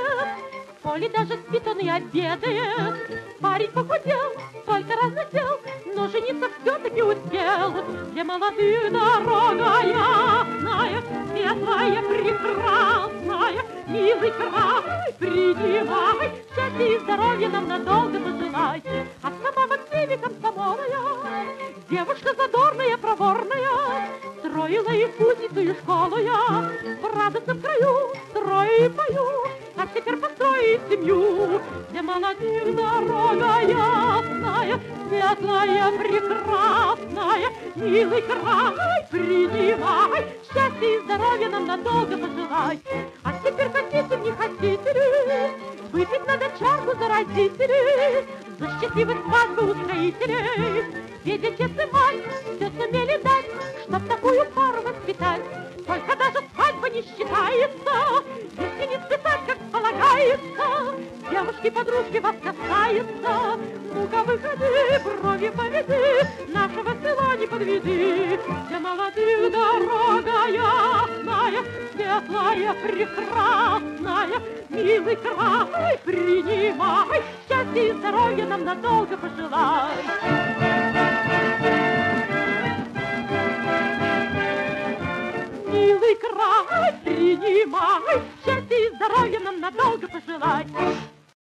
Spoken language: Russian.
В поле даже спит он и обедает. Парень похудел, только разносел, но жениться все-таки успел. Для молодых дорога ясная, светлая, прекрасная. Милый край, принимай, счастья и здоровья нам надолго пожелай. А сама в активе комсомолная, девушка задорная, проворная, строила и кузницу, и школу я. В радостном краю строю и пою, как теперь построить семью. Для молодых дорога ясная, светлая, прекрасная. Милый край, принимай, счастья и здоровья нам надолго пожелай. А теперь хотите, не хотите ли, выпить надо чарку за родителей, за счастливых свадьбы устроителей. Ведь отец и мать все сумели дать, чтоб такую пару воспитать. Только даже свадьба не считается, если не списать, как полагается. Девушки-подружки вас касается, ну-ка выходи, брови поведи, нашего села не подведи. Для молодых дорога ясная, светлая, прекрасная. Милый край, принимай, счастья и здоровья нам надолго пожелай. Милый край, принимай, счастья и здоровья нам надолго пожелай.